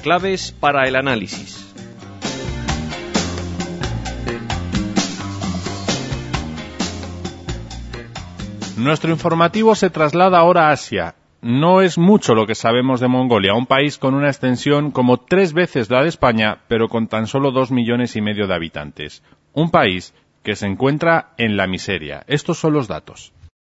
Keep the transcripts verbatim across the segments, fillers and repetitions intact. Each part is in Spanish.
Claves para el análisis. Nuestro informativo se traslada ahora a Asia. No es mucho lo que sabemos de Mongolia, un país con una extensión como tres veces la de España, pero con tan solo dos millones y medio de habitantes. Un país que se encuentra en la miseria. Estos son los datos.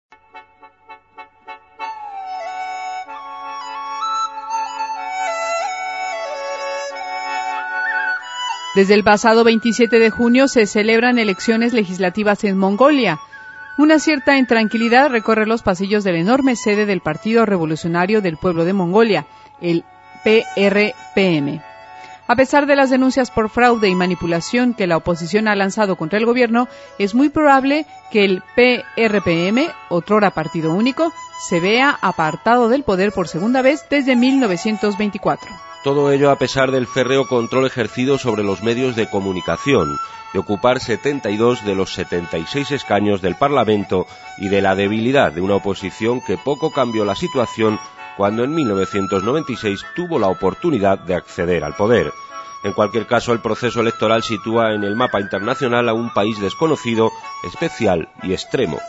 Desde el pasado veintisiete de junio se celebran elecciones legislativas en Mongolia. Una cierta intranquilidad recorre los pasillos de la enorme sede del Partido Revolucionario del Pueblo de Mongolia, el P R P M. A pesar de las denuncias por fraude y manipulación que la oposición ha lanzado contra el gobierno, es muy probable que el P R P M, otrora partido único, se vea apartado del poder por segunda vez desde mil novecientos veinticuatro. Todo ello a pesar del férreo control ejercido sobre los medios de comunicación, de ocupar setenta y dos de los setenta y seis escaños del Parlamento y de la debilidad de una oposición que poco cambió la situación cuando en mil novecientos noventa y seis tuvo la oportunidad de acceder al poder. En cualquier caso, el proceso electoral sitúa en el mapa internacional a un país desconocido, especial y extremo.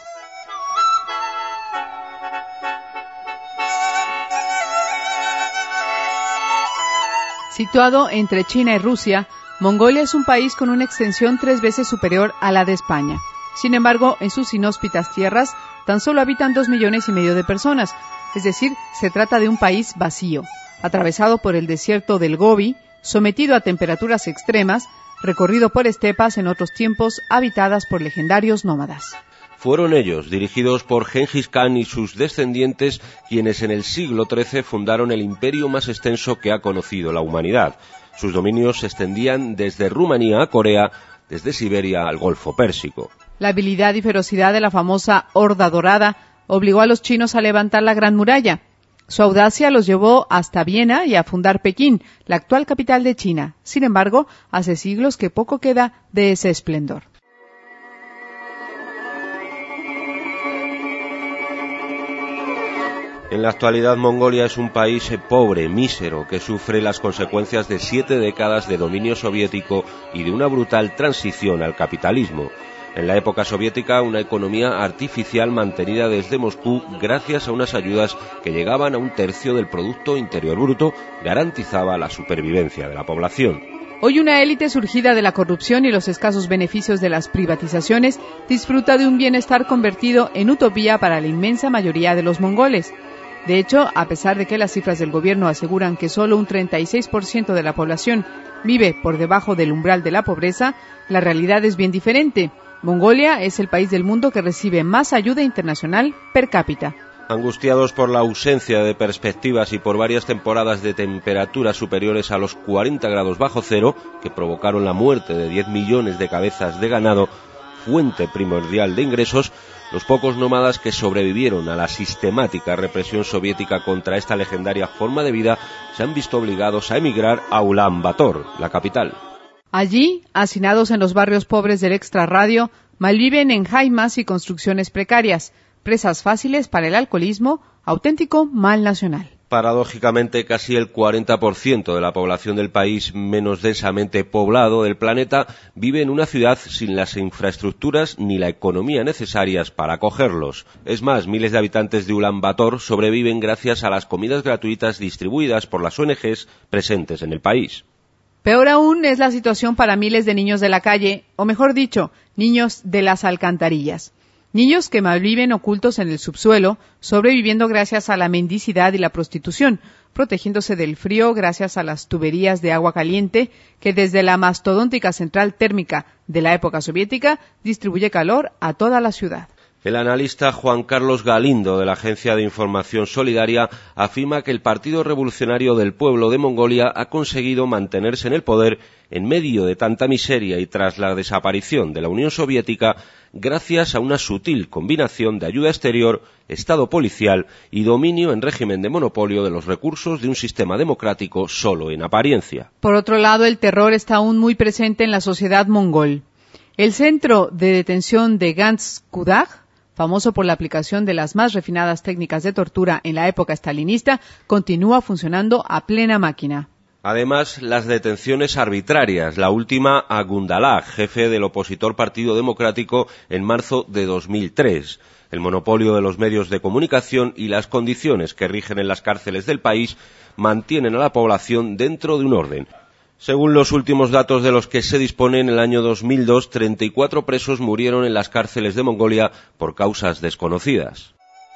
Situado entre China y Rusia, Mongolia es un país con una extensión tres veces superior a la de España. Sin embargo, en sus inhóspitas tierras tan solo habitan dos millones y medio de personas, es decir, se trata de un país vacío, atravesado por el desierto del Gobi, sometido a temperaturas extremas, recorrido por estepas en otros tiempos habitadas por legendarios nómadas. Fueron ellos, dirigidos por Gengis Khan y sus descendientes, quienes en el siglo trece fundaron el imperio más extenso que ha conocido la humanidad. Sus dominios se extendían desde Rumanía a Corea, desde Siberia al Golfo Pérsico. La habilidad y ferocidad de la famosa Horda Dorada obligó a los chinos a levantar la Gran Muralla. Su audacia los llevó hasta Viena y a fundar Pekín, la actual capital de China. Sin embargo, hace siglos que poco queda de ese esplendor. En la actualidad, Mongolia es un país pobre, mísero, que sufre las consecuencias de siete décadas de dominio soviético y de una brutal transición al capitalismo. En la época soviética, una economía artificial mantenida desde Moscú gracias a unas ayudas que llegaban a un tercio del Producto Interior Bruto garantizaba la supervivencia de la población. Hoy una élite surgida de la corrupción y los escasos beneficios de las privatizaciones disfruta de un bienestar convertido en utopía para la inmensa mayoría de los mongoles. De hecho, a pesar de que las cifras del gobierno aseguran que solo un treinta y seis por ciento de la población vive por debajo del umbral de la pobreza, la realidad es bien diferente. Mongolia es el país del mundo que recibe más ayuda internacional per cápita. Angustiados por la ausencia de perspectivas y por varias temporadas de temperaturas superiores a los cuarenta grados bajo cero, que provocaron la muerte de diez millones de cabezas de ganado, fuente primordial de ingresos, los pocos nómadas que sobrevivieron a la sistemática represión soviética contra esta legendaria forma de vida se han visto obligados a emigrar a Ulan Bator, la capital. Allí, hacinados en los barrios pobres del extrarradio, malviven en jaimas y construcciones precarias, presas fáciles para el alcoholismo, auténtico mal nacional. Paradójicamente, casi el cuarenta por ciento de la población del país menos densamente poblado del planeta vive en una ciudad sin las infraestructuras ni la economía necesarias para acogerlos. Es más, miles de habitantes de Ulan Bator sobreviven gracias a las comidas gratuitas distribuidas por las O N Ges presentes en el país. Peor aún es la situación para miles de niños de la calle, o mejor dicho, niños de las alcantarillas. Niños que malviven ocultos en el subsuelo, sobreviviendo gracias a la mendicidad y la prostitución, protegiéndose del frío gracias a las tuberías de agua caliente que desde la mastodóntica central térmica de la época soviética distribuye calor a toda la ciudad. El analista Juan Carlos Galindo, de la Agencia de Información Solidaria, afirma que el Partido Revolucionario del Pueblo de Mongolia ha conseguido mantenerse en el poder en medio de tanta miseria y tras la desaparición de la Unión Soviética gracias a una sutil combinación de ayuda exterior, Estado policial y dominio en régimen de monopolio de los recursos de un sistema democrático solo en apariencia. Por otro lado, el terror está aún muy presente en la sociedad mongol. El centro de detención de Gans-Kudag, famoso por la aplicación de las más refinadas técnicas de tortura en la época stalinista, continúa funcionando a plena máquina. Además, las detenciones arbitrarias, la última a Gundalag, jefe del opositor Partido Democrático, en marzo de dos mil tres. El monopolio de los medios de comunicación y las condiciones que rigen en las cárceles del país mantienen a la población dentro de un orden. Según los últimos datos de los que se dispone, en el año dos mil dos, treinta y cuatro presos murieron en las cárceles de Mongolia por causas desconocidas.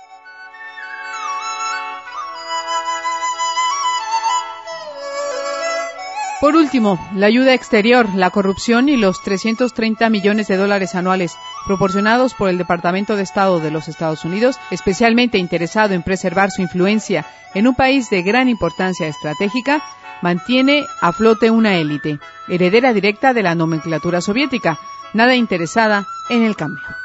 Por último, la ayuda exterior, la corrupción y los trescientos treinta millones de dólares anuales proporcionados por el Departamento de Estado de los Estados Unidos, especialmente interesado en preservar su influencia en un país de gran importancia estratégica, mantiene a flote una élite, heredera directa de la nomenclatura soviética, nada interesada en el cambio.